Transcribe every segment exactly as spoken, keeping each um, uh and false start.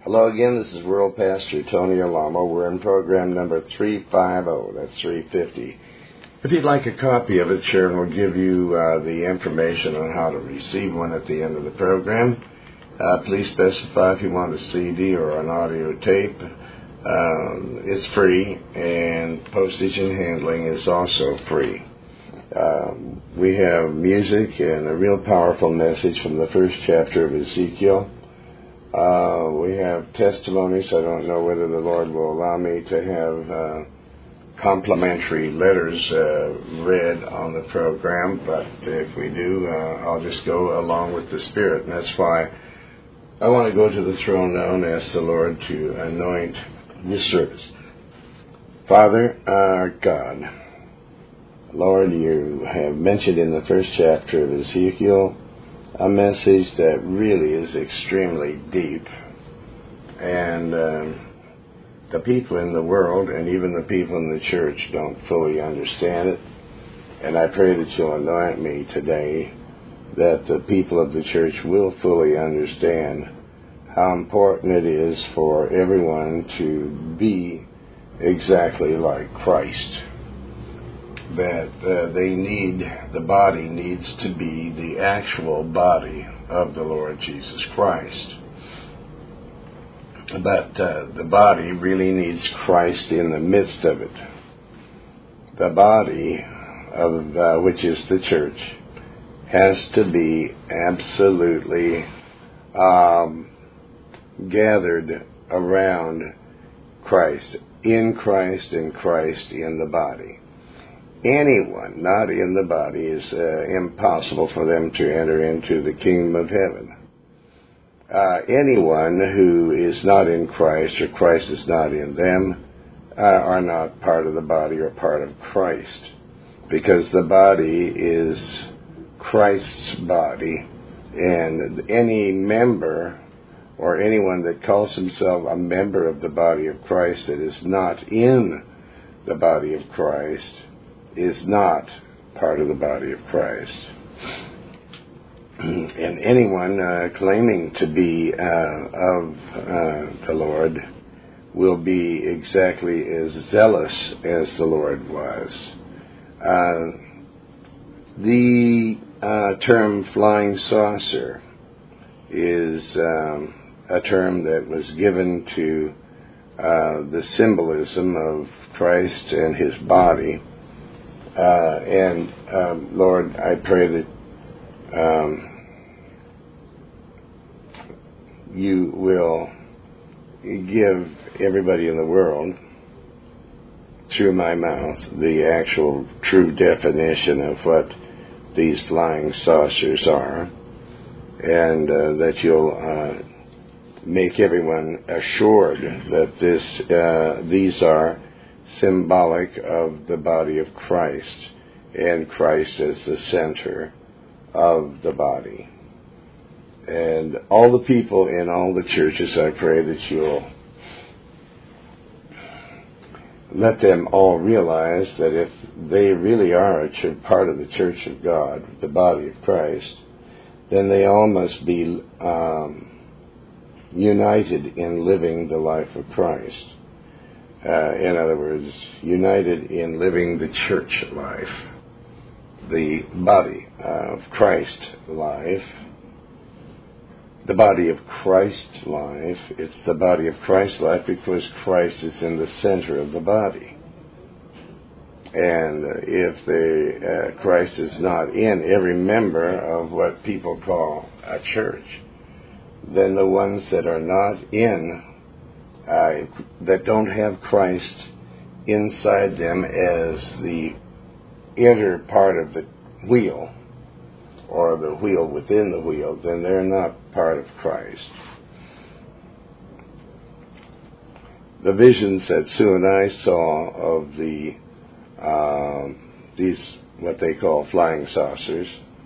Hello again, this is World Pastor Tony Alamo. We're in program number three fifty, that's three fifty. If you'd like a copy of it, Sharon will give you uh, the information on how to receive one at the end of the program. Uh, please specify if you want a C D or an audio tape. Um, it's free, and postage and handling is also free. Um, we have music and a real powerful message from the first chapter of Ezekiel. Uh, we have testimonies. I don't know whether the Lord will allow me to have uh, complimentary letters uh, read on the program, but if we do, uh, I'll just go along with the Spirit. And that's why I want to go to the throne now and ask the Lord to anoint this service. Father, our God, Lord, you have mentioned in the first chapter of Ezekiel a message that really is extremely deep, and uh, the people in the world and even the people in the church don't fully understand it. And I pray that you'll anoint me today that the people of the church will fully understand how important it is for everyone to be exactly like Christ. That uh, they need, the body needs to be the actual body of the Lord Jesus Christ. But uh, the body really needs Christ in the midst of it. The body, of uh, which is the church, has to be absolutely um, gathered around Christ, in Christ and Christ in the body. Anyone not in the body is uh, impossible for them to enter into the kingdom of heaven. Uh, anyone who is not in Christ or Christ is not in them uh, are not part of the body or part of Christ, because the body is Christ's body, and any member or anyone that calls himself a member of the body of Christ that is not in the body of Christ is not part of the body of Christ. And anyone uh, claiming to be uh, of uh, the Lord will be exactly as zealous as the Lord was. Uh, the uh, term flying saucer is um, a term that was given to uh, the symbolism of Christ and his body. Uh, and, um, Lord, I pray that um, you will give everybody in the world, through my mouth, the actual true definition of what these flying saucers are, and uh, that you'll uh, make everyone assured that this, uh, these are symbolic of the body of Christ, and Christ as the center of the body. And all the people in all the churches, I pray that you'll let them all realize that if they really are a ch- part of the church of God, the body of Christ, then they all must be um, united in living the life of Christ. Uh, in other words, united in living the church life, the body of Christ life, the body of Christ life. It's the body of Christ life because Christ is in the center of the body. And if the uh, Christ is not in every member of what people call a church, then the ones that are not in Uh, that don't have Christ inside them as the inner part of the wheel, or the wheel within the wheel, then they're not part of Christ. The visions that Sue and I saw of the uh, these what they call flying saucers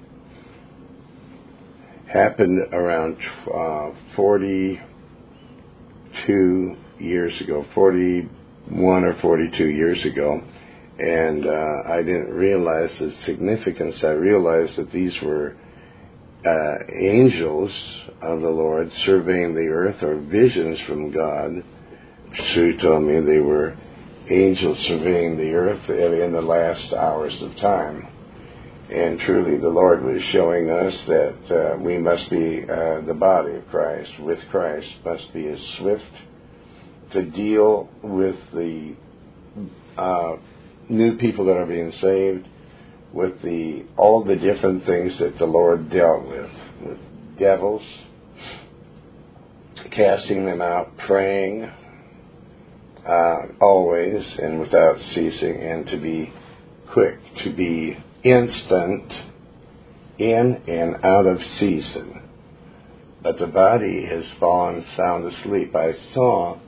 happened around uh, forty. Two years ago, forty-one or forty-two years ago, and uh, I didn't realize the significance. I realized that these were uh, angels of the Lord surveying the earth, or visions from God. Sue told me they were angels surveying the earth in the last hours of time. And truly the Lord was showing us that uh, we must be, uh, the body of Christ, with Christ, must be as swift to deal with the uh, new people that are being saved, with the all the different things that the Lord dealt with, with devils, casting them out, praying, uh, always and without ceasing, and to be quick, to be instant, in and out of season. But the body has fallen sound asleep. I saw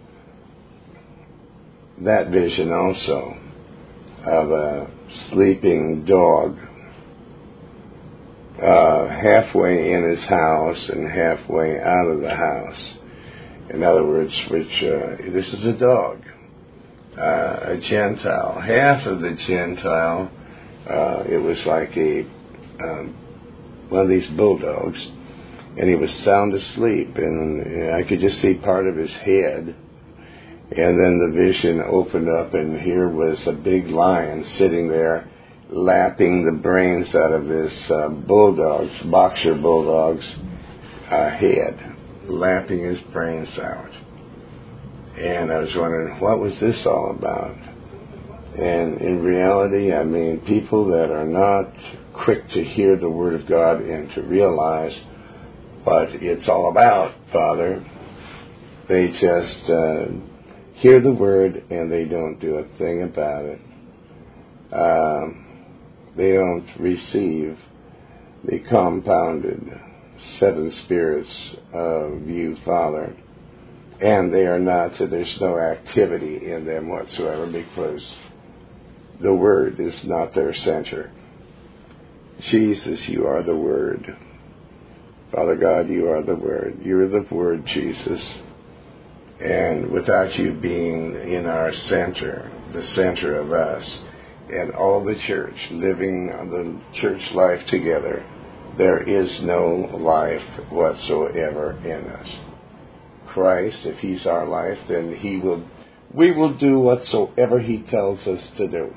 that vision also of a sleeping dog, uh, halfway in his house and halfway out of the house. In other words, which uh, this is a dog, uh, a Gentile. Half of the Gentile, uh, it was like a um, one of these bulldogs, and he was sound asleep, and I could just see part of his head. And then the vision opened up, and here was a big lion sitting there, lapping the brains out of this uh, bulldog's, boxer bulldog's uh, head, lapping his brains out. And I was wondering, what was this all about? And in reality, I mean, people that are not quick to hear the Word of God and to realize what it's all about, Father, they just uh, hear the Word and they don't do a thing about it. Um, they don't receive the compounded seven spirits of you, Father. And they are not, there's no activity in them whatsoever, because the Word is not their center. Jesus, you are the Word. Father God, you are the Word. You're the Word, Jesus. And without you being in our center, the center of us, and all the church, living the church life together, there is no life whatsoever in us. Christ, if He's our life, then He will, we will do whatsoever He tells us to do.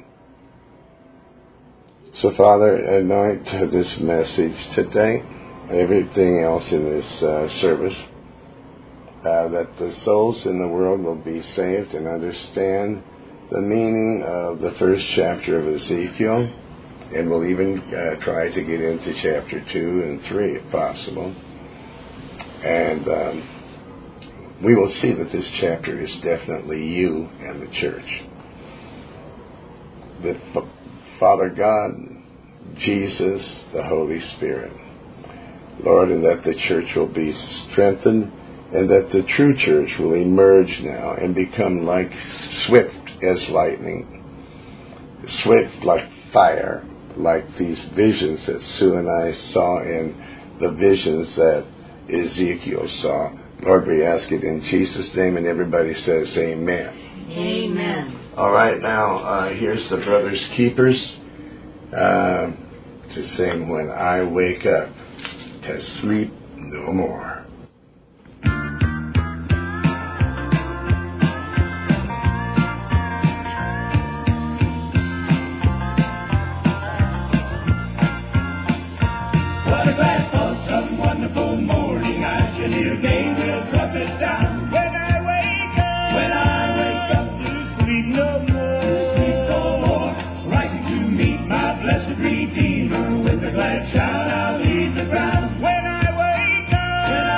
So, Father, anoint this message today, everything else in this uh, service, uh, that the souls in the world will be saved and understand the meaning of the first chapter of Ezekiel, and we'll even uh, try to get into chapter two and three if possible. And um, we will see that this chapter is definitely you and the church. That Father God, Jesus, the Holy Spirit, Lord, and that the church will be strengthened, and that the true church will emerge now and become like swift as lightning, swift like fire, like these visions that Sue and I saw in the visions that Ezekiel saw. Lord, we ask it in Jesus' name, and everybody says amen. Amen. All right, now uh, here's the Brothers Keepers uh, to sing When I Wake Up to Sleep No More. Redeemer, with a glad shout I'll leave the ground. When I wake up, when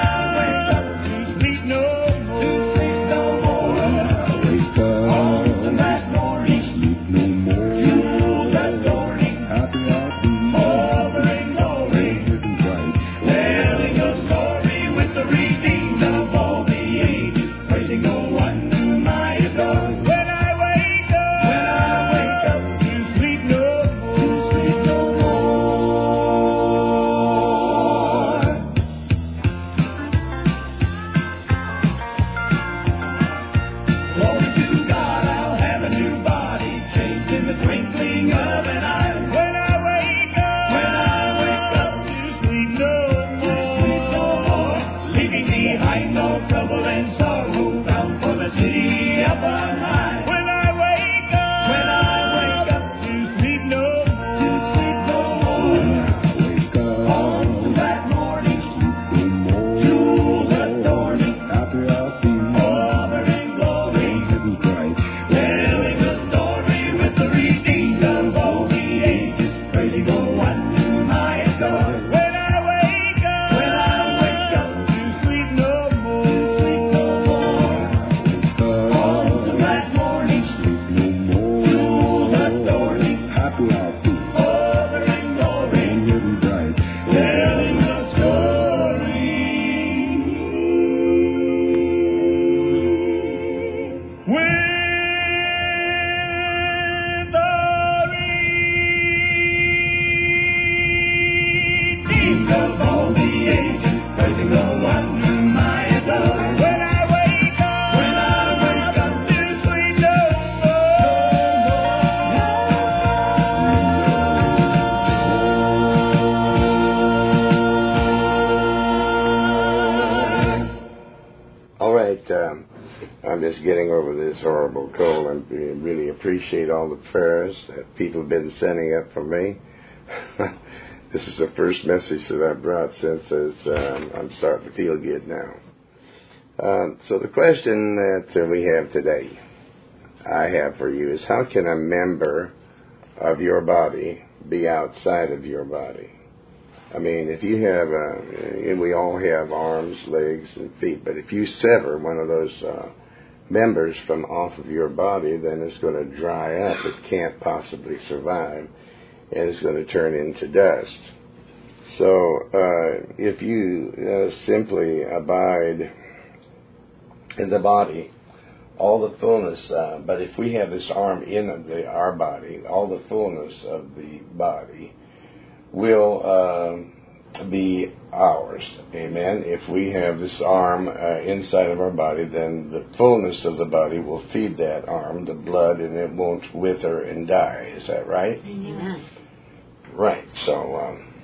right. Um, I'm just getting over this horrible cold and really appreciate all the prayers that people have been sending up for me. This is the first message that I brought since um, I'm starting to feel good now. Uh, so the question that uh, we have today, I have for you, is how can a member of your body be outside of your body? I mean, if you have, uh, and we all have arms, legs, and feet, but if you sever one of those uh, members from off of your body, then it's going to dry up. It can't possibly survive, and it's going to turn into dust. So uh, if you uh, simply abide in the body, all the fullness, uh, but if we have this arm in the, our body, all the fullness of the body will uh, be ours. Amen. If we have this arm uh, inside of our body, then the fullness of the body will feed that arm, the blood, and it won't wither and die. Is that right? Amen. Right. So, um,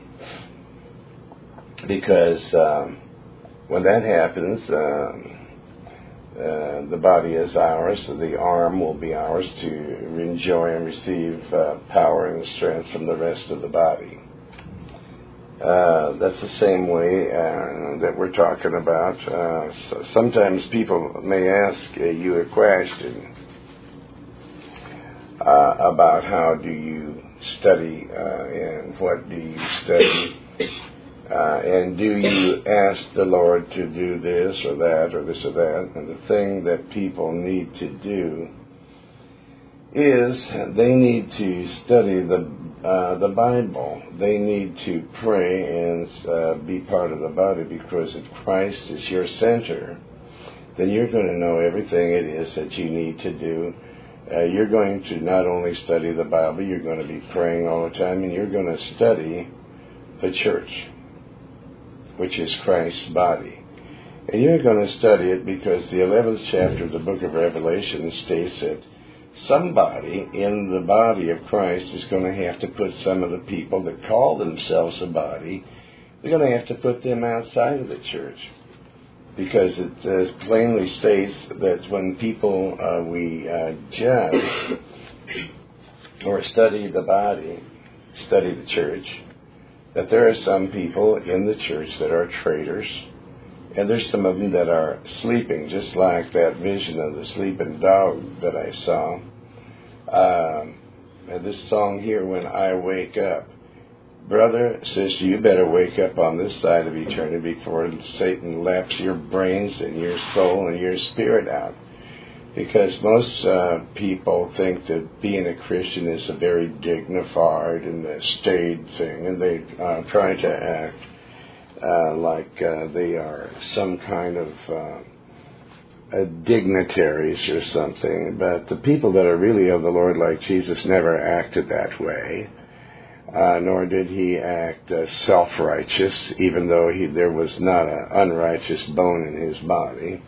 because um, when that happens, um, uh, the body is ours, so the arm will be ours to enjoy and receive uh, power and strength from the rest of the body. Uh, that's the same way uh, that we're talking about. Uh, so sometimes people may ask uh, you a question uh, about how do you study uh, and what do you study, uh, and do you ask the Lord to do this or that or this or that. And the thing that people need to do is they need to study the uh, the Bible. They need to pray and uh, be part of the body, because if Christ is your center, then you're going to know everything it is that you need to do. Uh, you're going to not only study the Bible, you're going to be praying all the time, and you're going to study the church, which is Christ's body. And you're going to study it because the eleventh chapter of the book of Revelation states that somebody in the body of Christ is going to have to put some of the people that call themselves a body, they're going to have to put them outside of the church. Because it uh, plainly states that when people, uh, we uh, judge or study the body, study the church, that there are some people in the church that are traitors, and there's some of them that are sleeping, just like that vision of the sleeping dog that I saw. Um, and this song here, When I Wake Up. Brother, sister, you better wake up on this side of eternity before Satan laps your brains and your soul and your spirit out. Because most uh, people think that being a Christian is a very dignified and a staid thing, and they uh, try to act uh, like uh, they are some kind of uh, uh, dignitaries or something. But the people that are really of the Lord, like Jesus, never acted that way. Uh, nor did he act uh, self-righteous, even though he, there was not an unrighteous bone in his body.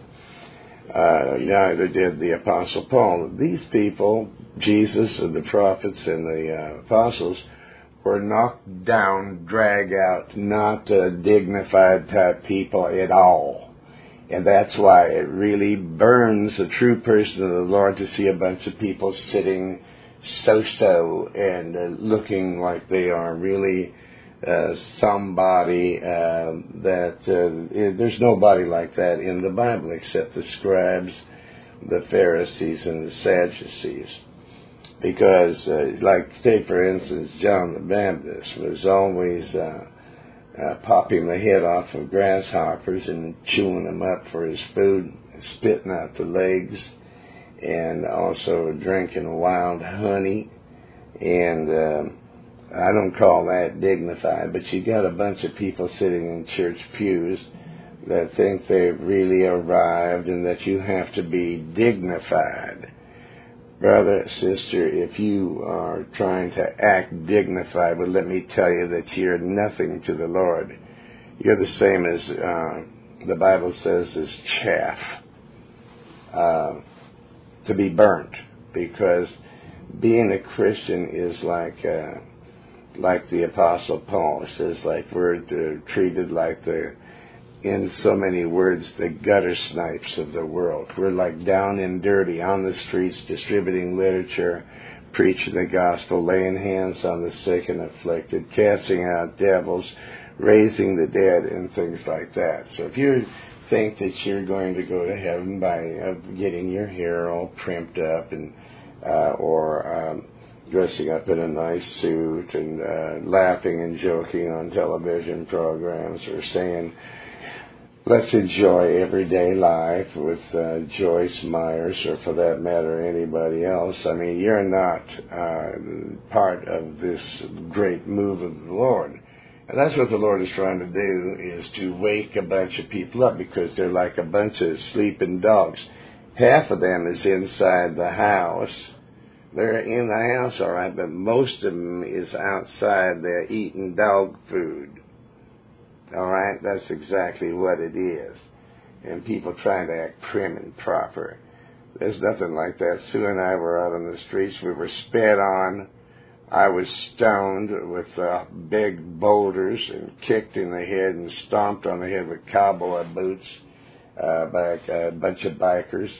Uh, neither did the Apostle Paul. These people, Jesus and the prophets and the uh, apostles, were knocked down, dragged out, not uh, dignified type people at all. And that's why it really burns a true person of the Lord to see a bunch of people sitting so-so and uh, looking like they are really uh, somebody uh, that uh, there's nobody like that in the Bible except the scribes, the Pharisees, and the Sadducees. Because, uh, like, say for instance, John the Baptist was always uh, uh, popping the head off of grasshoppers and chewing them up for his food, spitting out the legs, and also drinking wild honey. And uh, I don't call that dignified, but you got a bunch of people sitting in church pews that think they've really arrived and that you have to be dignified. Brother, sister, if you are trying to act dignified, well, let me tell you that you're nothing to the Lord. You're the same as uh, the Bible says as chaff. Uh, to be burnt, because being a Christian is like uh, like the Apostle Paul says, like we're uh, treated like the in so many words, the gutter snipes of the world. We're like down and dirty on the streets, distributing literature, preaching the gospel, laying hands on the sick and afflicted, casting out devils, raising the dead, and things like that. So if you think that you're going to go to heaven by uh, getting your hair all primped up and uh, or um, dressing up in a nice suit and uh, laughing and joking on television programs, or saying, let's enjoy everyday life with uh, Joyce Myers, or for that matter, anybody else. I mean, you're not uh, part of this great move of the Lord. And that's what the Lord is trying to do, is to wake a bunch of people up, because they're like a bunch of sleeping dogs. Half of them is inside the house. They're in the house, all right, but most of them is outside. They're eating dog food. All right, that's exactly what it is. And people trying to act prim and proper. There's nothing like that. Sue and I were out on the streets. We were sped on. I was stoned with uh, big boulders and kicked in the head and stomped on the head with cowboy boots uh, by a bunch of bikers.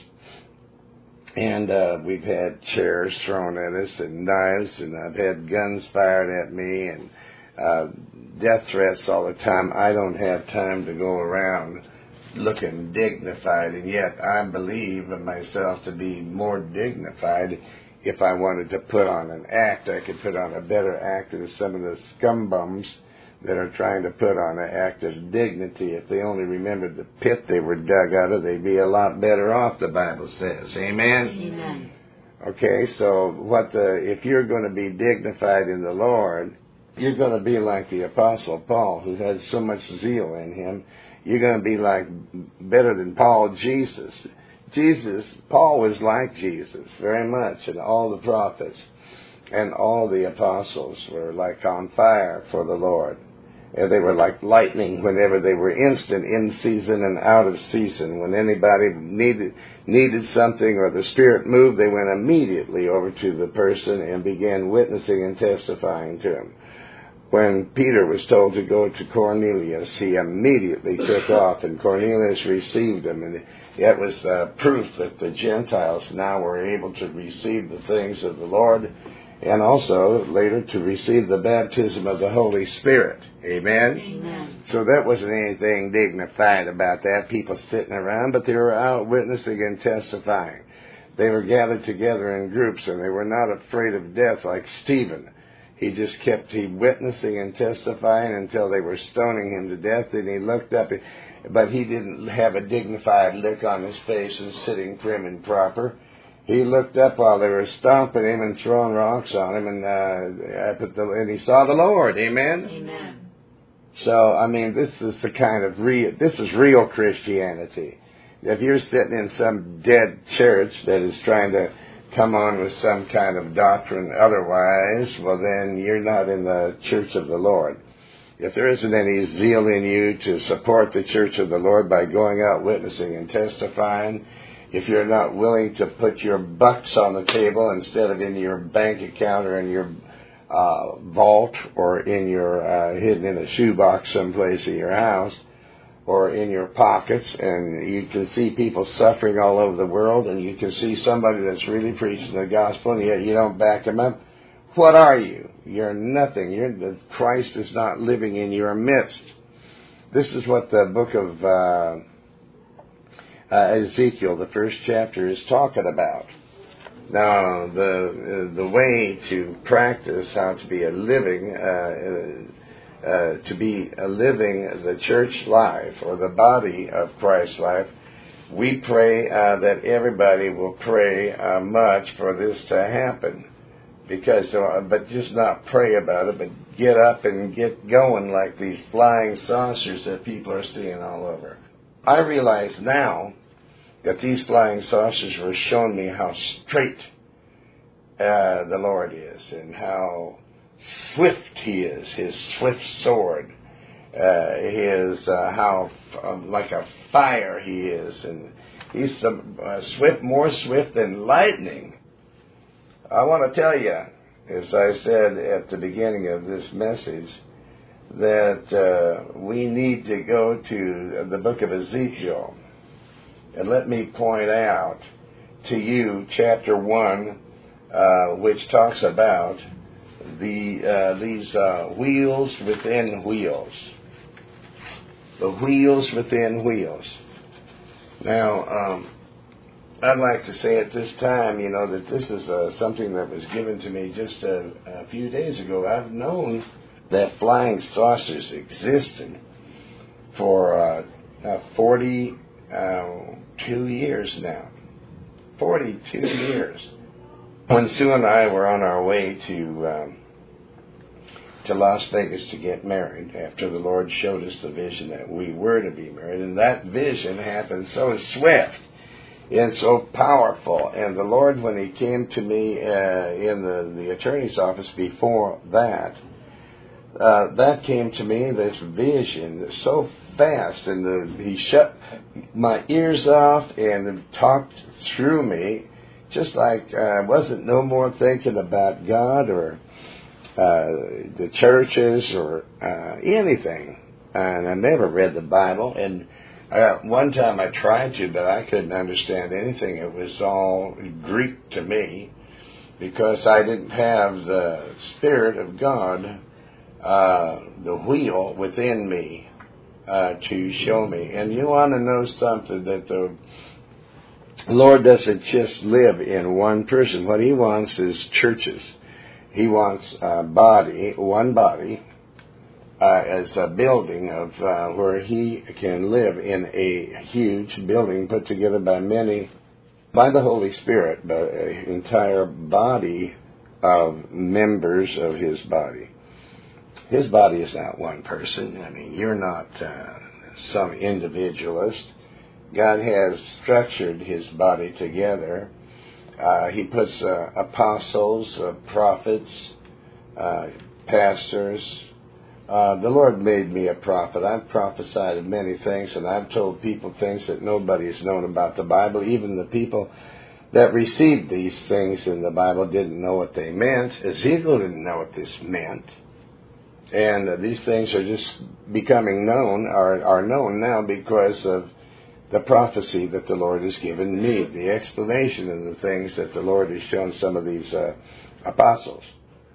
And uh, we've had chairs thrown at us and knives, and I've had guns fired at me and uh, death threats all the time. I don't have time to go around looking dignified, and yet I believe in myself to be more dignified. If I wanted to put on an act, I could put on a better act than some of the scumbums that are trying to put on an act of dignity. If they only remembered the pit they were dug out of, they'd be a lot better off, the Bible says. Amen? Amen. Okay, so what the if you're going to be dignified in the Lord, you're going to be like the Apostle Paul, who had so much zeal in him. You're going to be like better than Paul, Jesus. Jesus, Paul was like Jesus very much, and all the prophets and all the apostles were like on fire for the Lord. And they were like lightning whenever they were instant, in season and out of season. When anybody needed needed something or the Spirit moved, they went immediately over to the person and began witnessing and testifying to him. When Peter was told to go to Cornelius, he immediately took off, and Cornelius received him. And that was uh, proof that the Gentiles now were able to receive the things of the Lord, and also later to receive the baptism of the Holy Spirit. Amen? Amen. So that wasn't anything dignified about that, people sitting around, but they were out witnessing and testifying. They were gathered together in groups, and they were not afraid of death like Stephen. He just kept he witnessing and testifying until they were stoning him to death. Then he looked up, but he didn't have a dignified look on his face and sitting prim and proper. He looked up while they were stomping him and throwing rocks on him, and uh, and he saw the Lord. Amen? Amen. So, I mean, this is the kind of real, this is real Christianity. If you're sitting in some dead church that is trying to come on with some kind of doctrine otherwise, well then you're not in the church of the Lord. If there isn't any zeal in you to support the church of the Lord by going out witnessing and testifying, if you're not willing to put your bucks on the table instead of in your bank account or in your uh, vault or in your uh, hidden in a shoebox someplace in your house, or in your pockets, and you can see people suffering all over the world, and you can see somebody that's really preaching the gospel, and yet you don't back them up. What are you? You're nothing. You're, Christ is not living in your midst. This is what the book of uh, uh, Ezekiel, the first chapter, is talking about. Now, the uh, the way to practice how to be a living uh, Uh, to be a living the church life or the body of Christ's life, we pray uh, that everybody will pray uh, much for this to happen. Because, uh, but just not pray about it, but get up and get going like these flying saucers that people are seeing all over. I realize now that these flying saucers were showing me how straight uh, the Lord is, and how swift he is, his swift sword, uh, his uh, how um, like a fire he is, and he's some, uh, swift, more swift than lightning. I want to tell you, as I said at the beginning of this message, that uh, we need to go to the book of Ezekiel. And let me point out to you chapter one, uh, which talks about the uh, these uh, wheels within wheels. The wheels within wheels. Now, um, I'd like to say at this time, you know, that this is uh, something that was given to me just a, a few days ago. I've known that flying saucers existed for uh, uh, forty-two years now. forty-two years. When Sue and I were on our way to um, to Las Vegas to get married, after the Lord showed us the vision that we were to be married, and that vision happened so swift and so powerful. And the Lord, when He came to me uh, in the, the attorney's office before that, uh, that came to me, this vision, so fast, and the, He shut my ears off and talked through me, just like I uh, wasn't no more thinking about God or uh, the churches or uh, anything. And I never read the Bible, and Uh, one time I tried to, but I couldn't understand anything. It was all Greek to me because I didn't have the Spirit of God, uh, the wheel within me, uh, to show me. And you want to know something, that the Lord doesn't just live in one person. What He wants is churches. He wants a body, one body, Uh, as a building of uh, where He can live in a huge building put together by many, by the Holy Spirit, but an entire body of members of His body. His body is not one person. I mean, you're not uh, some individualist. God has structured His body together. Uh, he puts uh, apostles, uh, prophets, uh, pastors. Uh, the Lord made me a prophet. I've prophesied of many things, and I've told people things that nobody's known about the Bible. Even the people that received these things in the Bible didn't know what they meant. Ezekiel didn't know what this meant. And uh, these things are just becoming known, are, are known now because of the prophecy that the Lord has given me, the explanation of the things that the Lord has shown some of these uh, apostles.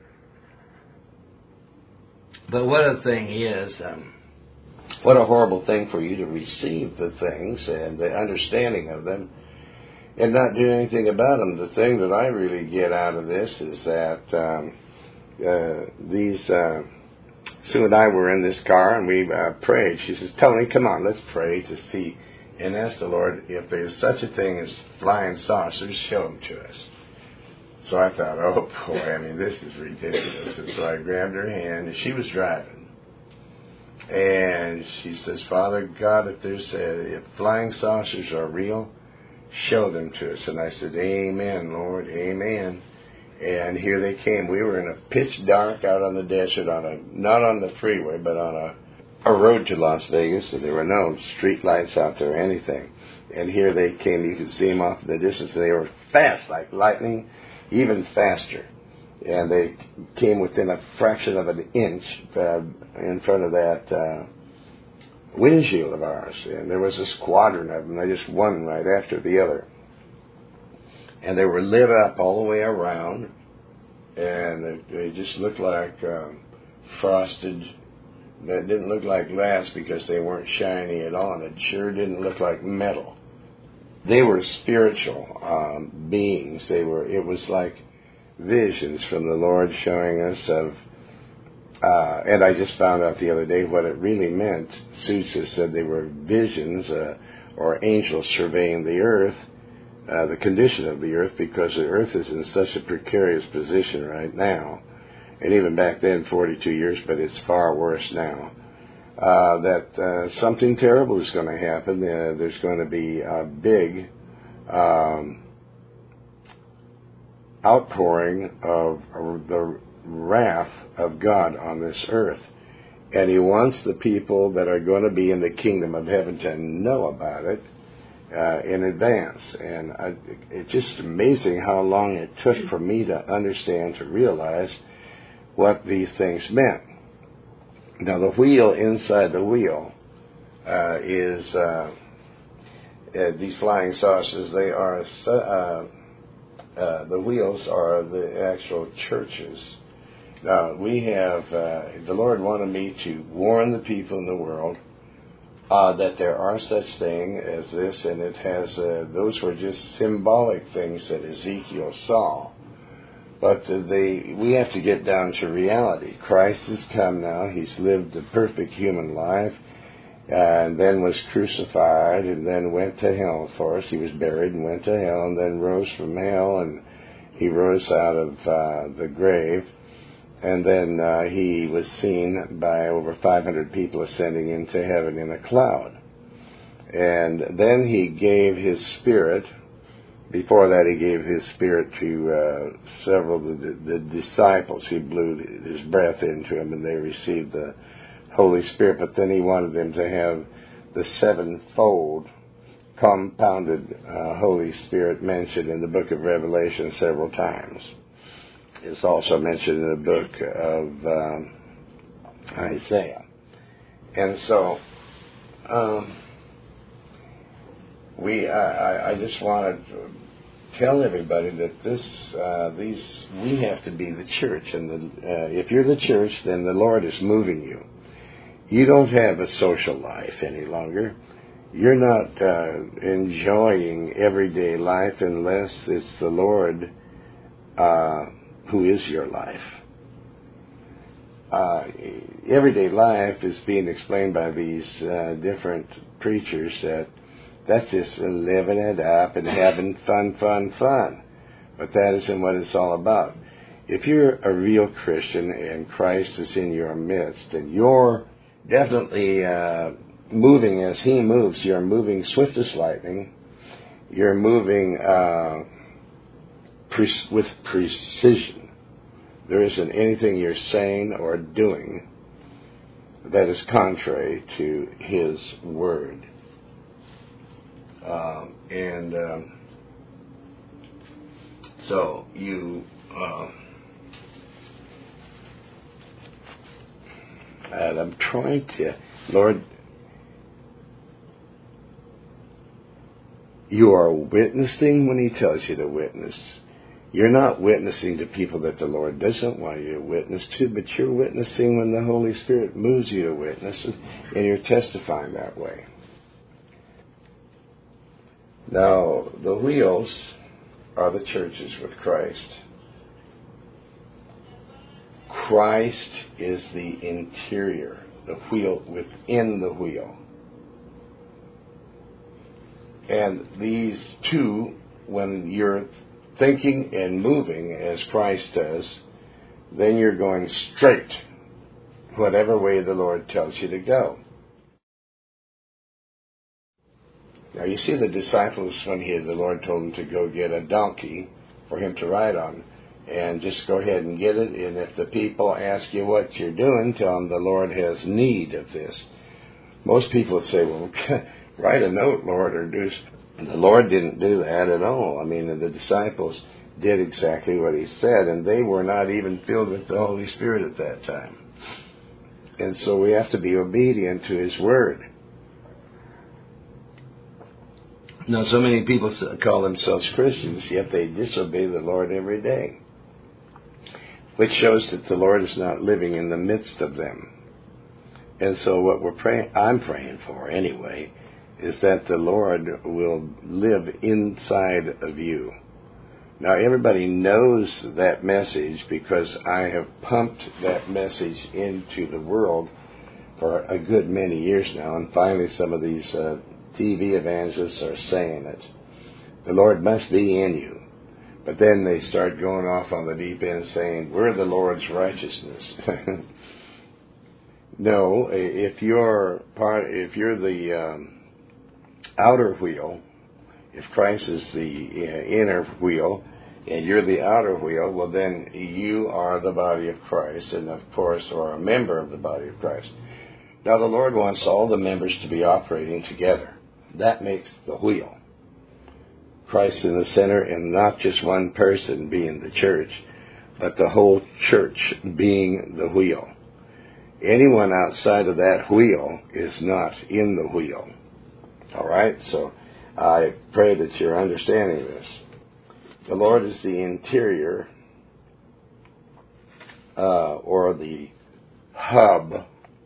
But what a thing is, um, what a horrible thing for you to receive the things and the understanding of them and not do anything about them. The thing that I really get out of this is that um, uh, these, uh, Sue and I were in this car and we uh, prayed. She says, Tony, come on, let's pray to see and ask the Lord if there's such a thing as flying saucers, show them to us. So I thought, oh boy, I mean, this is ridiculous. And so I grabbed her hand, and she was driving. And she says, Father God, if there's a, if flying saucers are real, show them to us. And I said, amen, Lord, amen. And here they came. We were in a pitch dark out on the desert, on a not on the freeway, but on a, a road to Las Vegas. And there were no street lights out there or anything. And here they came. You could see them off in the distance. They were fast like lightning. Even faster. And they came within a fraction of an inch uh, in front of that uh, windshield of ours. And there was a squadron of them. They just one right after the other. And they were lit up all the way around. And they, they just looked like um, frosted. That didn't look like glass because they weren't shiny at all. And it sure didn't look like metal. They were spiritual um, beings. They were. It was like visions from the Lord showing us of. Uh, and I just found out the other day what it really meant. Sue just said they were visions uh, or angels surveying the earth, uh, the condition of the earth, because the earth is in such a precarious position right now, and even back then, forty-two years, but it's far worse now. Uh, that uh, something terrible is going to happen. Uh, there's going to be a big um, outpouring of, of the wrath of God on this earth. And He wants the people that are going to be in the kingdom of heaven to know about it uh, in advance. And I, it's just amazing how long it took for me to understand, to realize what these things meant. Now, the wheel inside the wheel uh, is uh, uh, these flying saucers. They are uh, uh, the wheels are the actual churches. Now, we have uh, the Lord wanted me to warn the people in the world uh, that there are such thing as this, and it has uh, those were just symbolic things that Ezekiel saw. But uh, they, we have to get down to reality. Christ has come now. He's lived the perfect human life, and then was crucified, and then went to hell for us. He was buried and went to hell, and then rose from hell, and he rose out of uh, the grave. And then uh, he was seen by over five hundred people ascending into heaven in a cloud. And then he gave his spirit. Before that, he gave his spirit to uh, several of the, the disciples. He blew his breath into them, and they received the Holy Spirit. But then he wanted them to have the sevenfold compounded uh, Holy Spirit mentioned in the book of Revelation several times. It's also mentioned in the book of um, Isaiah. And so um, we, I, I just want to tell everybody that this, uh, these, we have to be the church. And the, uh, if you're the church, then the Lord is moving you. You don't have a social life any longer. You're not uh, enjoying everyday life unless it's the Lord uh, who is your life. Uh, everyday life is being explained by these uh, different preachers that that's just living it up and having fun, fun, fun. But that isn't what it's all about. If you're a real Christian and Christ is in your midst and you're definitely uh, moving as He moves, you're moving swift as lightning, you're moving uh, pre- with precision. There isn't anything you're saying or doing that is contrary to His Word. Um, and um, so you, uh, and I'm trying to, Lord, you are witnessing when He tells you to witness. You're not witnessing to people that the Lord doesn't want you to witness to, but you're witnessing when the Holy Spirit moves you to witness, and you're testifying that way. Now, the wheels are the churches with Christ. Christ is the interior, the wheel within the wheel. And these two, when you're thinking and moving as Christ does, then you're going straight, whatever way the Lord tells you to go. Now you see the disciples when he, the Lord told them to go get a donkey for him to ride on, and just go ahead and get it, and if the people ask you what you're doing, tell them the Lord has need of this. Most people would say, well, write a note, Lord, or do. And the Lord didn't do that at all. I mean, the disciples did exactly what He said, and they were not even filled with the Holy Spirit at that time. And so we have to be obedient to His Word. Now, so many people call themselves Christians, yet they disobey the Lord every day, which shows that the Lord is not living in the midst of them. And so what we're praying, I'm praying for anyway, is that the Lord will live inside of you. Now, everybody knows that message because I have pumped that message into the world for a good many years now, and finally some of these uh, T V evangelists are saying it. The Lord must be in you. But then they start going off on the deep end saying, we're the Lord's righteousness. No, if you're part, if you're the um, outer wheel, if Christ is the uh, inner wheel and you're the outer wheel, well then you are the body of Christ, and of course are a member of the body of Christ. Now the Lord wants all the members to be operating together. That makes the wheel. Christ in the center, and not just one person being the church, but the whole church being the wheel. Anyone outside of that wheel is not in the wheel. All right? So I pray that you're understanding this. The Lord is the interior uh, or the hub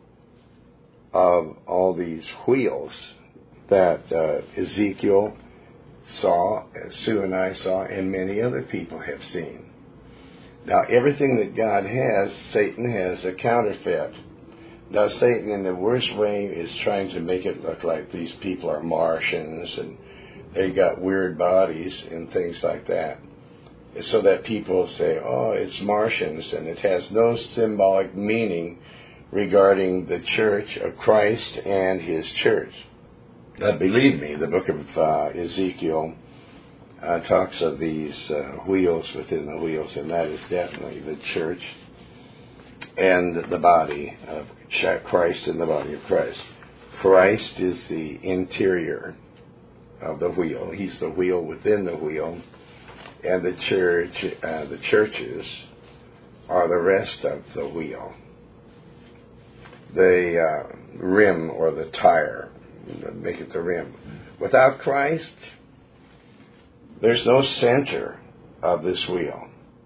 of all these wheels that uh, Ezekiel saw, Sue and I saw, and many other people have seen. Now, everything that God has, Satan has a counterfeit. Now, Satan, in the worst way, is trying to make it look like these people are Martians and they got weird bodies and things like that. So that people say, oh, it's Martians, and it has no symbolic meaning regarding the church of Christ and his church. Now, believe me, the book of uh, Ezekiel uh, talks of these uh, wheels within the wheels, and that is definitely the church and the body of Christ and the body of Christ. Christ is the interior of the wheel. He's the wheel within the wheel, and the church, uh, the churches are the rest of the wheel. The uh, rim or the tire, make it the rim. Without Christ, there's no center of this wheel.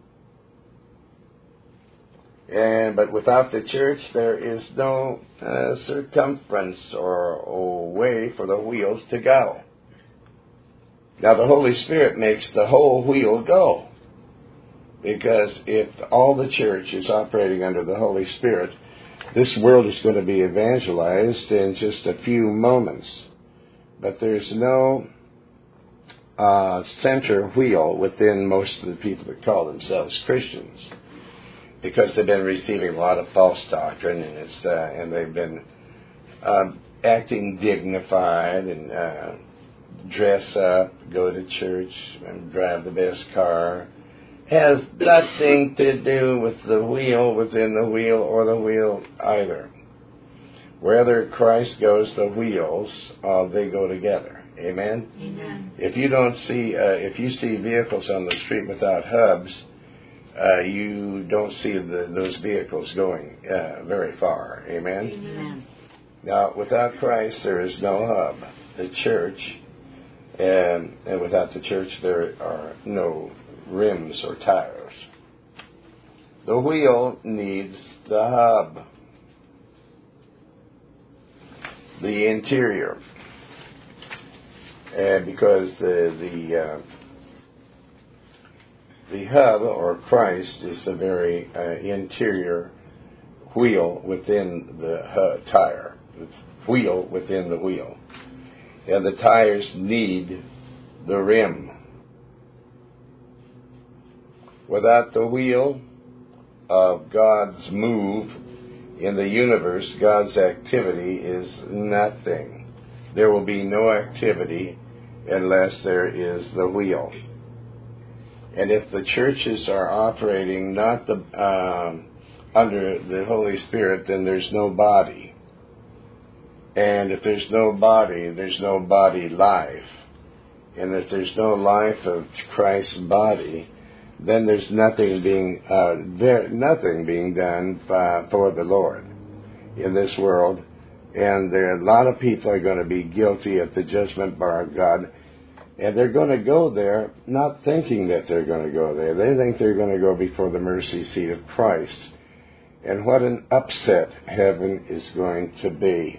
And but without the church, there is no uh, circumference or, or way for the wheels to go. Now, the Holy Spirit makes the whole wheel go. Because if all the church is operating under the Holy Spirit, this world is going to be evangelized in just a few moments. But there's no uh, center wheel within most of the people that call themselves Christians, because they've been receiving a lot of false doctrine, and it's uh, and they've been uh, acting dignified and uh, dress up, go to church, and drive the best car. Has nothing to do with the wheel within the wheel or the wheel either. Wherever Christ goes, the wheels, uh, they go together. Amen? Amen. If you don't see, uh, if you see vehicles on the street without hubs, uh, you don't see the, those vehicles going uh, very far. Amen? Amen. Now, without Christ, there is no hub. The church, and, and without the church, there are no rims or tires. The wheel needs the hub, the interior, and because the the uh, the hub or Christ is the very uh, interior wheel within the uh, tire, the wheel within the wheel, and the tires need the rim. Without the wheel of God's move in the universe, God's activity is nothing. There will be no activity unless there is the wheel. And if the churches are operating not the um, under the Holy Spirit, then there's no body. And if there's no body, there's no body life. And if there's no life of Christ's body, then there's nothing being uh, there, nothing being done uh, for the Lord in this world. And there are a lot of people are going to be guilty at the judgment bar of God, and they're going to go there not thinking that they're going to go there. They think they're going to go before the mercy seat of Christ. And what an upset heaven is going to be.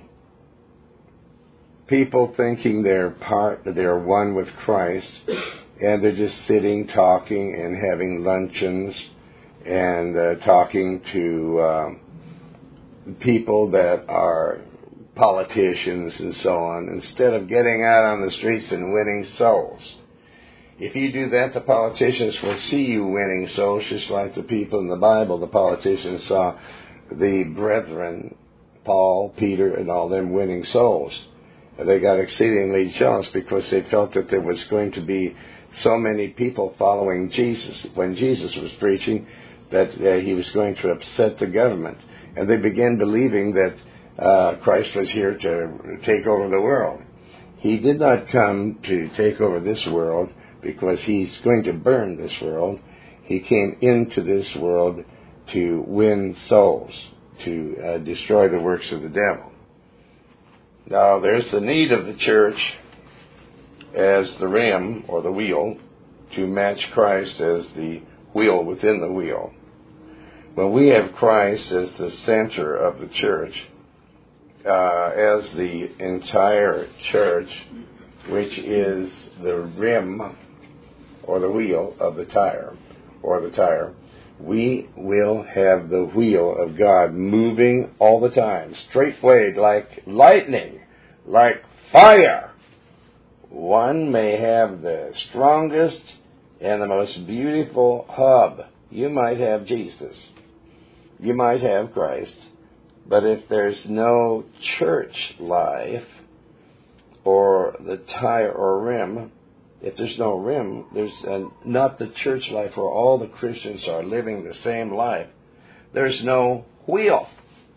People thinking they're part, they're one with Christ, and they're just sitting, talking, and having luncheons, and uh, talking to um, people that are politicians and so on, instead of getting out on the streets and winning souls. If you do that, the politicians will see you winning souls, just like the people in the Bible. The politicians saw the brethren, Paul, Peter, and all them winning souls. And they got exceedingly jealous because they felt that there was going to be so many people following Jesus when Jesus was preaching, that uh, he was going to upset the government. And they began believing that uh, Christ was here to take over the world. He did not come to take over this world because he's going to burn this world. He came into this world to win souls. to uh, destroy the works of the devil. Now, there's the need of the church as the rim or the wheel to match Christ as the wheel within the wheel. When we have Christ as the center of the church, uh, as the entire church, which is the rim or the wheel of the tire, or the tire, we will have the wheel of God moving all the time, straightway, like lightning, like fire. One may have the strongest and the most beautiful hub. You might have Jesus. You might have Christ. But if there's no church life, or the tire or rim, if there's no rim, there's uh, not the church life where all the Christians are living the same life. There's no wheel.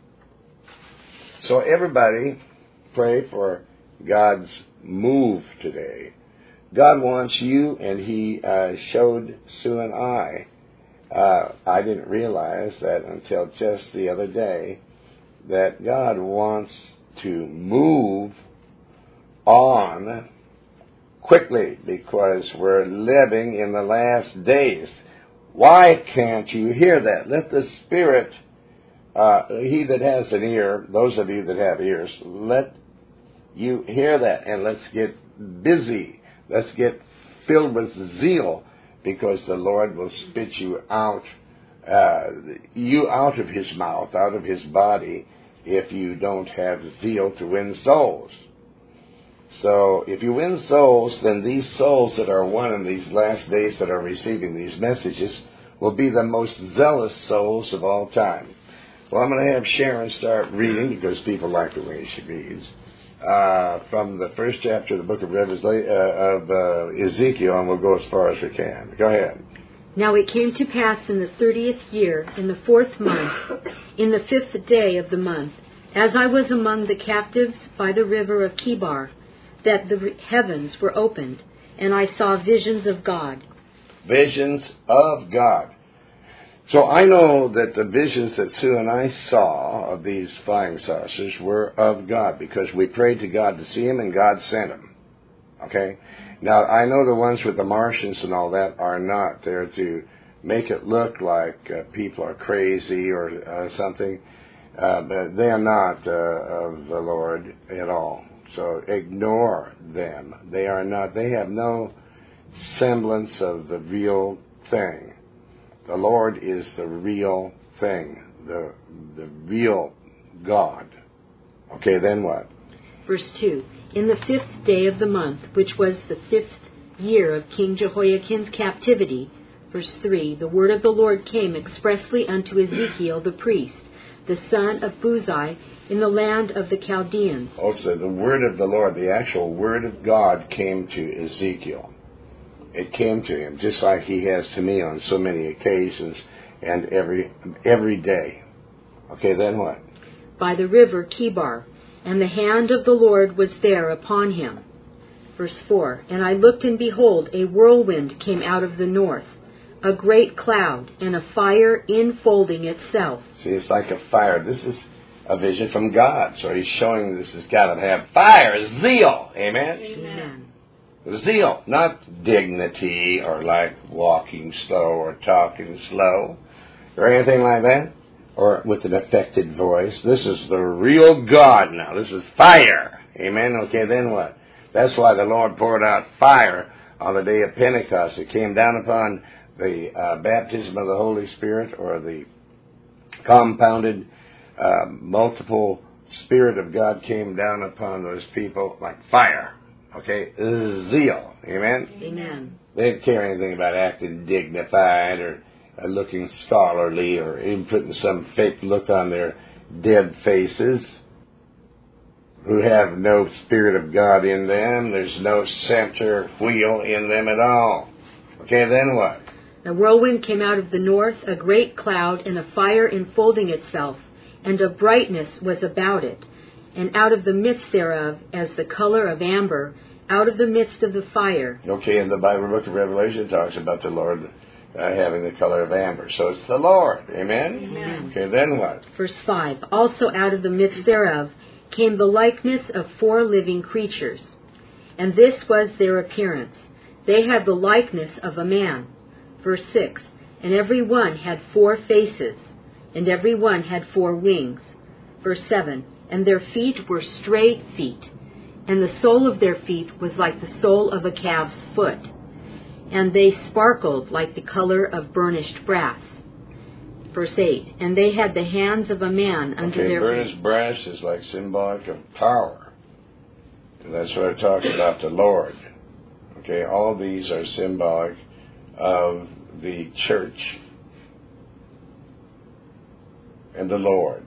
So everybody pray for God's move today. God wants you, and He uh, showed Sue and I. Uh, I didn't realize that until just the other day, that God wants to move on quickly, because we're living in the last days. Why can't you hear that? Let the Spirit, uh, he that has an ear, those of you that have ears, let you hear that, and let's get busy. Let's get filled with zeal, because the Lord will spit you out, uh, you out of His mouth, out of His body, if you don't have zeal to win souls. So if you win souls, then these souls that are won in these last days that are receiving these messages will be the most zealous souls of all time. Well, I'm going to have Sharon start reading, because people like the way she reads, uh, from the first chapter of the book of, Revelation, uh, of uh, Ezekiel, and we'll go as far as we can. Go ahead. Now it came to pass in the thirtieth year, in the fourth month, in the fifth day of the month, as I was among the captives by the river of Chebar, that the heavens were opened, and I saw visions of God. Visions of God. So I know that the visions that Sue and I saw of these flying saucers were of God, because we prayed to God to see them, and God sent them. Okay? Now, I know the ones with the Martians and all that are not. They're to make it look like uh, people are crazy or uh, something, uh, but they are not uh, of the Lord at all. So ignore them. They are not. They have no semblance of the real thing. The Lord is the real thing, the the real God. Okay, then what? Verse two. In the fifth day of the month, which was the fifth year of King Jehoiakim's captivity, verse three, the word of the Lord came expressly unto Ezekiel the priest, the son of Buzi, in the land of the Chaldeans. Also, the word of the Lord, the actual word of God, came to Ezekiel. It came to him, just like He has to me on so many occasions and every every day. Okay, then what? By the river Chebar, and the hand of the Lord was there upon him. Verse four, and I looked, and behold, a whirlwind came out of the north, a great cloud, and a fire enfolding itself. See, it's like a fire. This is a vision from God. So He's showing this has got to have fire, zeal. Amen? Amen. Zeal, not dignity or like walking slow or talking slow or anything like that, or with an affected voice. This is the real God now. This is fire. Amen? Okay, then what? That's why the Lord poured out fire on the day of Pentecost. It came down upon the uh, baptism of the Holy Spirit, or the compounded uh, multiple Spirit of God came down upon those people like fire. Okay, zeal. Amen? Amen. They didn't care anything about acting dignified or uh, looking scholarly or even putting some fake look on their dead faces, who have no Spirit of God in them. There's no center wheel in them at all. Okay, then what? A whirlwind came out of the north, a great cloud, and a fire enfolding itself, and a brightness was about it. And out of the midst thereof, as the color of amber, out of the midst of the fire. Okay, and the Bible book of Revelation talks about the Lord uh, having the color of amber. So it's the Lord. Amen? Amen. Okay, then what? Verse five. Also out of the midst thereof came the likeness of four living creatures. And this was their appearance. They had the likeness of a man. Verse six. And every one had four faces, and every one had four wings. Verse seven. And their feet were straight feet, and the sole of their feet was like the sole of a calf's foot, and they sparkled like the color of burnished brass. Verse eight. And they had the hands of a man under okay, their burnished brass is like symbolic of power. And that's what it talks about, the Lord. Okay, all these are symbolic of the church and the Lord.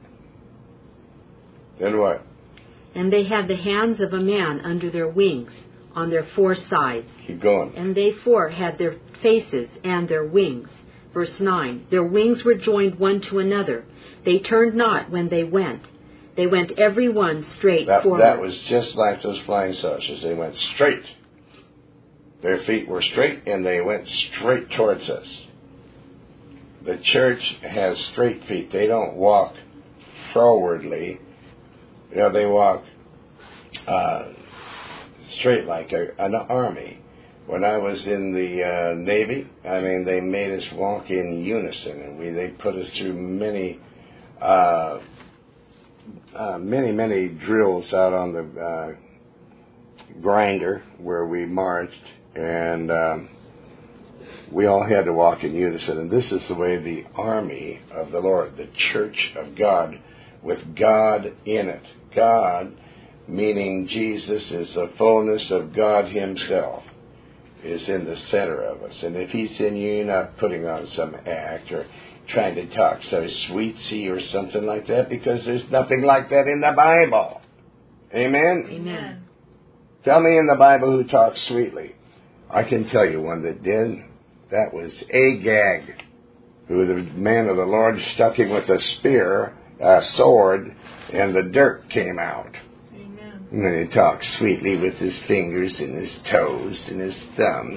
Then what? And they had the hands of a man under their wings, on their four sides. Keep going. And they four had their faces and their wings. Verse nine. Their wings were joined one to another. They turned not when they went. They went every one straight That, forward. that was just like those flying saucers. They went straight. Their feet were straight, and they went straight towards us. The church has straight feet. They don't walk forwardly. You know, they walk uh, straight like a, an army. When I was in the uh, Navy, I mean, they made us walk in unison, and we they put us through many, uh, uh, many, many drills out on the uh, grinder where we marched, and um, we all had to walk in unison. And this is the way the army of the Lord, the church of God, with God in it. God, meaning Jesus, is the fullness of God Himself, is in the center of us. And if He's in you, you're not putting on some act or trying to talk so sweetsy or something like that, because there's nothing like that in the Bible. Amen? Amen. Tell me in the Bible who talks sweetly. I can tell you one that did. That was Agag, who the man of the Lord stuck him with a spear, a sword, and the dirt came out. Amen. And then he talked sweetly with his fingers and his toes and his thumbs.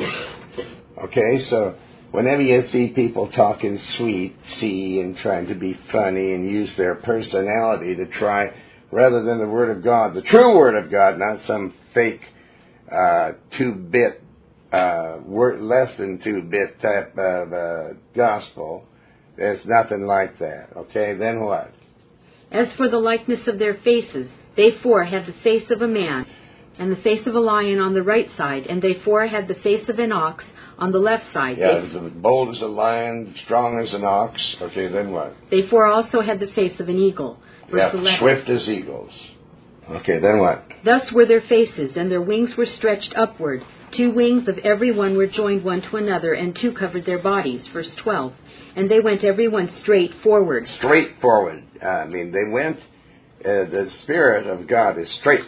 Okay, so whenever you see people talking sweet, see, and trying to be funny and use their personality to try, rather than the Word of God, the true Word of God, not some fake uh, two-bit, uh, word, less than two-bit type of uh, gospel, there's nothing like that. Okay, then what? As for the likeness of their faces, they four had the face of a man, and the face of a lion on the right side, and they four had the face of an ox on the left side. Yeah, they, as bold as a lion, strong as an ox. Okay, then what? They four also had the face of an eagle. Verse Yeah, eleven. swift as eagles. Okay, then what? Thus were their faces, and their wings were stretched upward. Two wings of every one were joined one to another, and two covered their bodies. Verse twelve. And they went every one straight forward. Straight forward. Uh, I mean, they went, uh, the Spirit of God is straight.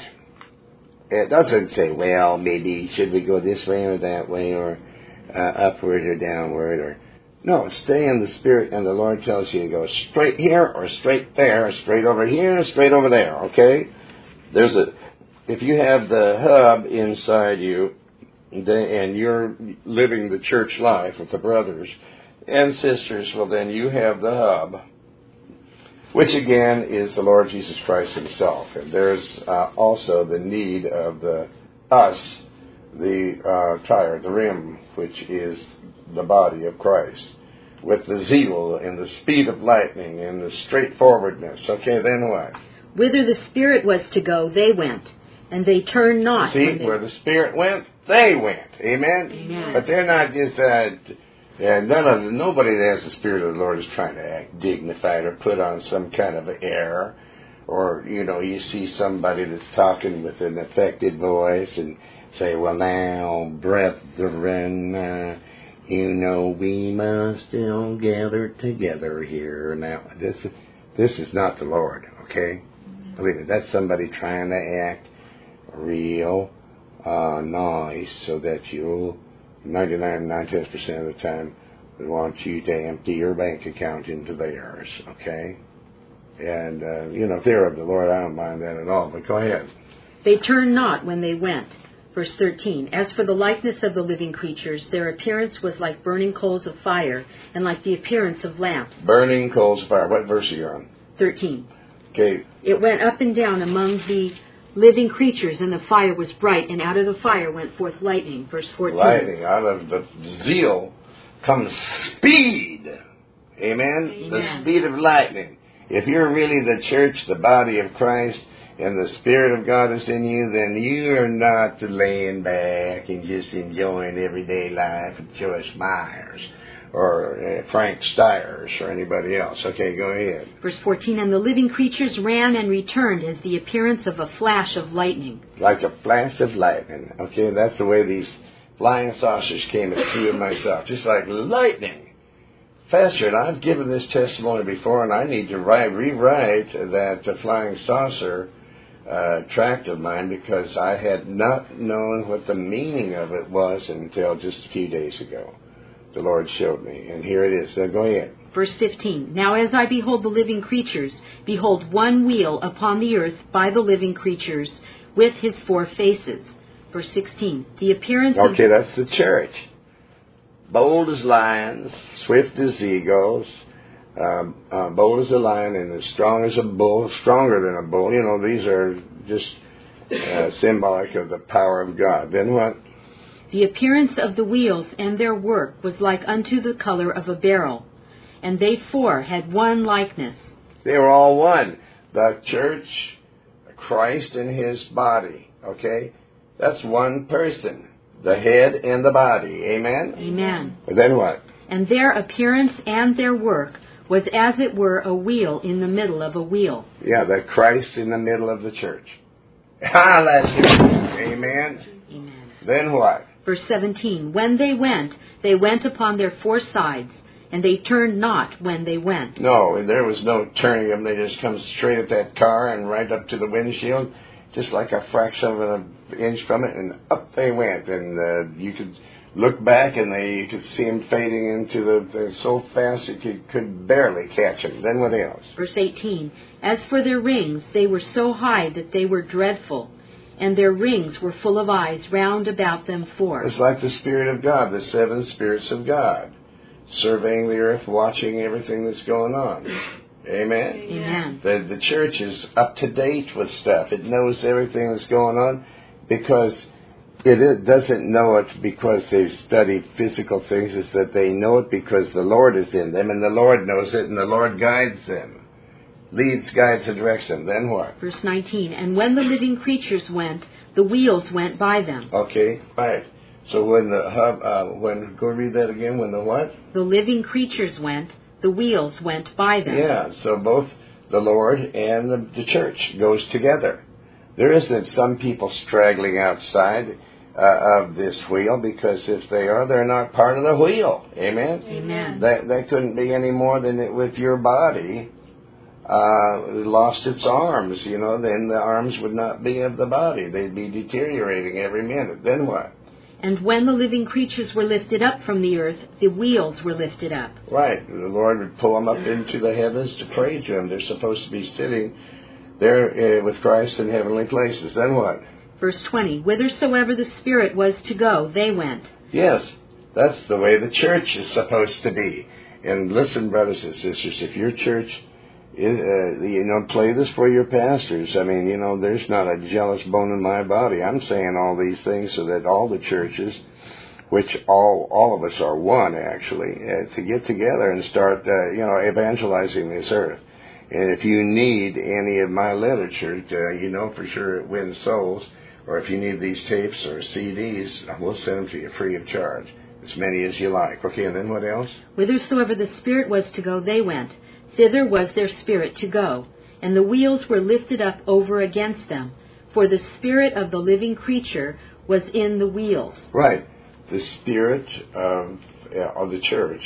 It doesn't say, well, maybe should we go this way or that way, or uh, upward or downward, or... No, stay in the Spirit, and the Lord tells you to go straight here, or straight there, or straight over here, or straight over there, okay? There's a... If you have the hub inside you, and you're living the church life with the brothers and sisters, well, then you have the hub, which again is the Lord Jesus Christ Himself. And there's uh, also the need of the us, the uh, tire, the rim, which is the body of Christ, with the zeal and the speed of lightning and the straightforwardness. Okay, then what? Whither the Spirit was to go, they went, and they turned not. See, they... where the Spirit went, they went. Amen? Amen. But they're not just... Uh, Yeah, none of nobody that has the Spirit of the Lord is trying to act dignified or put on some kind of air, or you know, you see somebody that's talking with an affected voice and say, "Well, now, brethren, uh, you know, we must all gather together here." Now, this this is not the Lord, okay? Believe me, that's somebody trying to act real uh, nice so that you'll. ninety-nine, ninety-ten percent of the time, we want you to empty your bank account into theirs, okay? And, uh, you know, if they're of the Lord, I don't mind that at all, but go ahead. They turned not when they went. Verse thirteen, as for the likeness of the living creatures, their appearance was like burning coals of fire, and like the appearance of lamps. Burning coals of fire. What verse are you on? thirteen. Okay. It went up and down among the living creatures, and the fire was bright, and out of the fire went forth lightning. Verse fourteen. Lightning. Out of the zeal comes speed. Amen? Amen. The speed of lightning. If you're really the church, the body of Christ, and the Spirit of God is in you, then you are not laying back and just enjoying everyday life with Joyce Myers or uh, Frank Stiers or anybody else. Okay, go ahead. Verse fourteen, and the living creatures ran and returned as the appearance of a flash of lightning. Like a flash of lightning. Okay, that's the way these flying saucers came at two of myself. Just like lightning. Pastor, and I've given this testimony before, and I need to write, rewrite that uh, flying saucer uh, tract of mine because I had not known what the meaning of it was until just a few days ago. The Lord showed me, and here it is. So go ahead. Verse fifteen, now as I behold the living creatures, behold one wheel upon the earth by the living creatures with his four faces. Verse sixteen, the appearance Okay, of... that's the church. Bold as lions, swift as eagles, um, uh, bold as a lion, and as strong as a bull, stronger than a bull. You know, these are just uh, symbolic of the power of God. Then what? The appearance of the wheels and their work was like unto the color of a beryl, and they four had one likeness. They were all one. The church, Christ and his body. Okay? That's one person. The head and the body. Amen? Amen. And then what? And their appearance and their work was as it were a wheel in the middle of a wheel. Yeah, the Christ in the middle of the church. Hallelujah. Amen? Amen. Then what? Verse seventeen, when they went, they went upon their four sides, and they turned not when they went. No, there was no turning them. They just come straight at that car and right up to the windshield, just like a fraction of an inch from it, and up they went. And uh, you could look back, and they you could see them fading into the, the so fast that you could barely catch them. Then what else? Verse eighteen, as for their rings, they were so high that they were dreadful, and their rings were full of eyes round about them four. It's like the Spirit of God, the seven spirits of God, surveying the earth, watching everything that's going on. Amen? Amen. The, the church is up to date with stuff. It knows everything that's going on because it, it doesn't know it because they've studied physical things. It's that they know it because the Lord is in them, and the Lord knows it, and the Lord guides them. Leads, guides, and directs them. Then what? Verse nineteen, and when the living creatures went, the wheels went by them. Okay, right. So when the hub, uh, when go read that again. When the what? The living creatures went, the wheels went by them. Yeah. So both the Lord and the, the church goes together. There isn't some people straggling outside uh, of this wheel because if they are, they're not part of the wheel. Amen. Amen. That that couldn't be any more than it, with your body. Uh, lost its arms, you know, then the arms would not be of the body. They'd be deteriorating every minute. Then what? And when the living creatures were lifted up from the earth, the wheels were lifted up. Right. The Lord would pull them up into the heavens to pray to Him. They're supposed to be sitting there uh, with Christ in heavenly places. Then what? Verse twenty, whithersoever the Spirit was to go, they went. Yes, that's the way the church is supposed to be. And listen, brothers and sisters, if your church... Uh, you know, play this for your pastors. I mean, you know, there's not a jealous bone in my body. I'm saying all these things so that all the churches, which all all of us are one, actually, uh, to get together and start, uh, you know, evangelizing this earth. And if you need any of my literature, to, you know for sure it wins souls, or if you need these tapes or C Ds, we'll send them to you free of charge, as many as you like. Okay, and then what else? Whithersoever the Spirit was to go, they went. Thither was their spirit to go, and the wheels were lifted up over against them, for the spirit of the living creature was in the wheels. Right. The spirit of, uh, of the church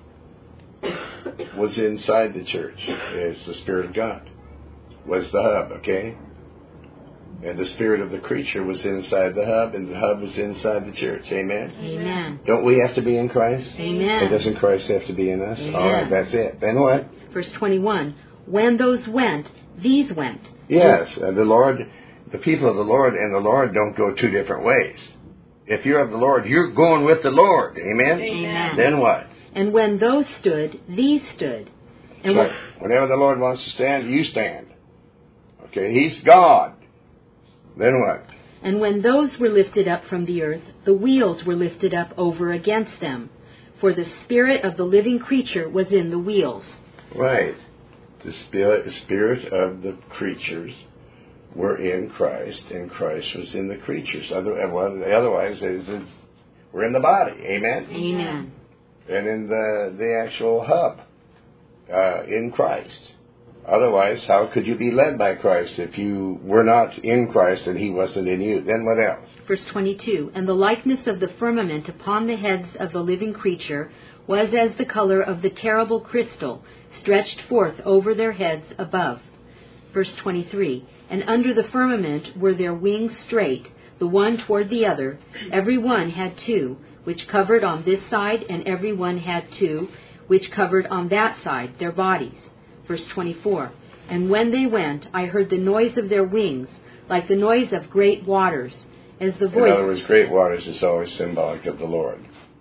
was inside the church. It's the Spirit of God. Was the hub, okay? And the spirit of the creature was inside the hub, and the hub was inside the church. Amen? Amen. Don't we have to be in Christ? Amen. And doesn't Christ have to be in us? Amen. All right, that's it. Then what? Verse twenty-one, when those went, these went. Yes, uh, the Lord the people of the Lord and the Lord don't go two different ways. If you're of the Lord, you're going with the Lord. Amen? Amen. Then what? And when those stood, these stood. And right. Whenever the Lord wants to stand, you stand. Okay, He's God. Then what? And when those were lifted up from the earth, the wheels were lifted up over against them. For the spirit of the living creature was in the wheels. Right. The spirit, the spirit of the creatures were in Christ, and Christ was in the creatures. Otherwise, we're in the body. Amen? Amen. And in the, the actual hub uh, in Christ. Otherwise, how could you be led by Christ if you were not in Christ and He wasn't in you? Then what else? Verse twenty-two, and the likeness of the firmament upon the heads of the living creature was as the color of the terrible crystal, stretched forth over their heads above. Verse twenty-three, and under the firmament were their wings straight, the one toward the other. Every one had two, which covered on this side, and every one had two, which covered on that side, their bodies. Verse twenty-four, and when they went, I heard the noise of their wings, like the noise of great waters, as the voice... In other words, great waters is always symbolic of the Lord.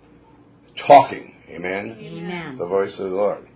Talking, amen? Amen. The voice of the Lord.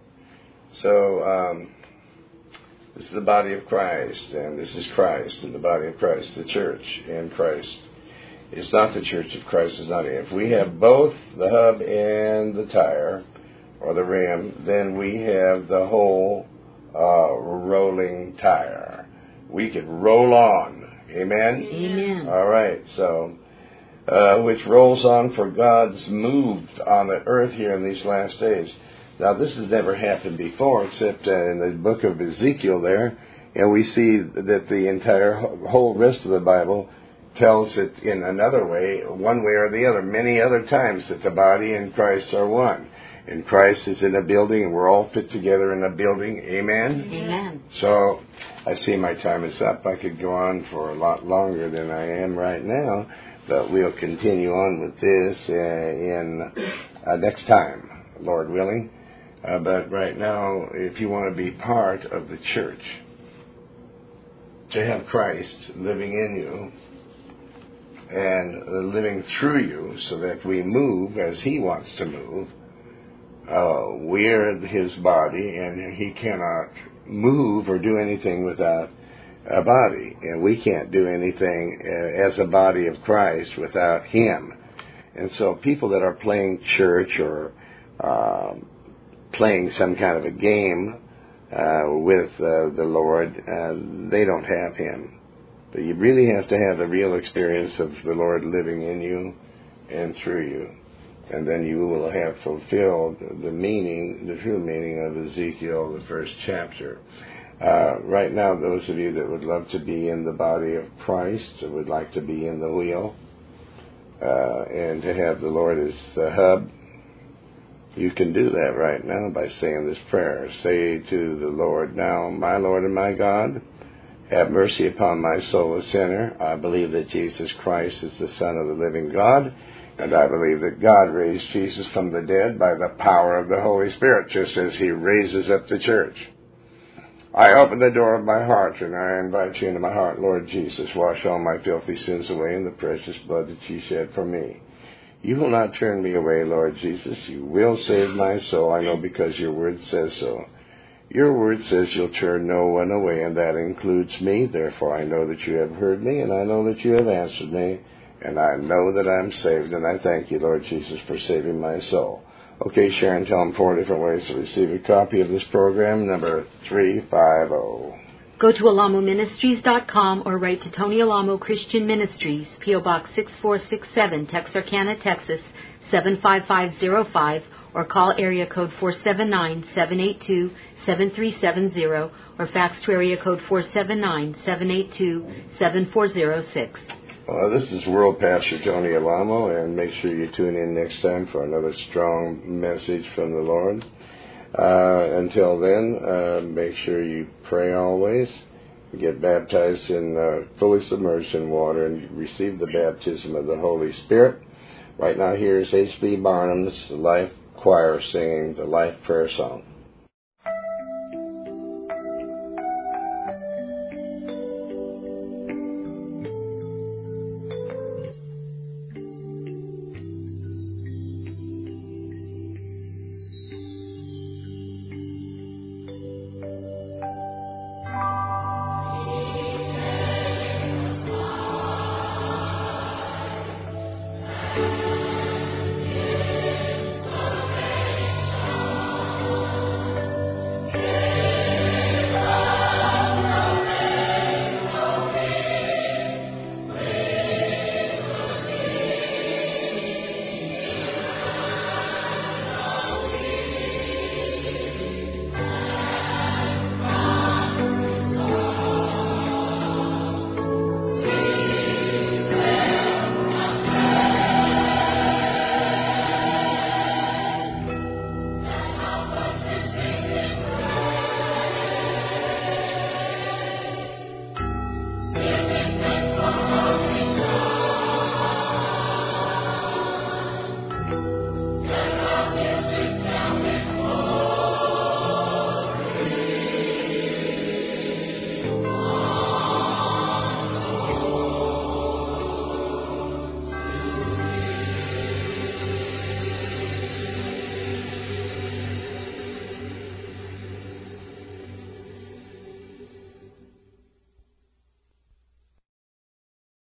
So, um, this is the body of Christ, and this is Christ, and the body of Christ, the church in Christ. It's not the church of Christ, it's not it. If we have both the hub and the tire, or the rim, then we have the whole uh, rolling tire. We could roll on. Amen? Amen. All right, so, uh, which rolls on for God's move on the earth here in these last days. Now, this has never happened before, except uh, in the book of Ezekiel there, and we see that the entire whole rest of the Bible tells it in another way, one way or the other, many other times that the body and Christ are one. And Christ is in a building, and we're all fit together in a building. Amen? Amen. So, I see my time is up. I could go on for a lot longer than I am right now, but we'll continue on with this uh, in uh, next time, Lord willing. Uh, but right now, if you want to be part of the church, to have Christ living in you and uh, living through you so that we move as He wants to move, Uh, we're His body, and He cannot move or do anything without a body. And we can't do anything uh, as a body of Christ without Him. And so people that are playing church or uh, playing some kind of a game uh, with uh, the Lord, uh, they don't have Him. But you really have to have the real experience of the Lord living in you and through you. And then you will have fulfilled the meaning, the true meaning of Ezekiel, the first chapter. Uh, right now, those of you that would love to be in the body of Christ, or would like to be in the wheel, uh, and to have the Lord as the hub, you can do that right now by saying this prayer. Say to the Lord, now, my Lord and my God, have mercy upon my soul, a sinner. I believe that Jesus Christ is the Son of the living God. And I believe that God raised Jesus from the dead by the power of the Holy Spirit, just as He raises up the church. I open the door of my heart, and I invite you into my heart, Lord Jesus. Wash all my filthy sins away in the precious blood that You shed for me. You will not turn me away, Lord Jesus. You will save my soul, I know, because Your word says so. Your word says You'll turn no one away, and that includes me. Therefore, I know that You have heard me, and I know that You have answered me. And I know that I'm saved, and I thank You, Lord Jesus, for saving my soul. Okay, Sharon, tell them four different ways to receive a copy of this program, number three five zero. Go to alamo ministries dot com or write to Tony Alamo Christian Ministries, P O Box six four six seven, Texarkana, Texas, seven five five zero five, or call area code four seven nine, seven eight two, seven three seven zero, or fax to area code four seven nine, seven eight two, seven four zero six. Uh, this is World Pastor Tony Alamo, and make sure you tune in next time for another strong message from the Lord. Uh, until then, uh, make sure you pray always, get baptized in uh, fully submerged in water, and receive the baptism of the Holy Spirit. Right now, here's H B Barnum's Life Choir singing the Life Prayer Song.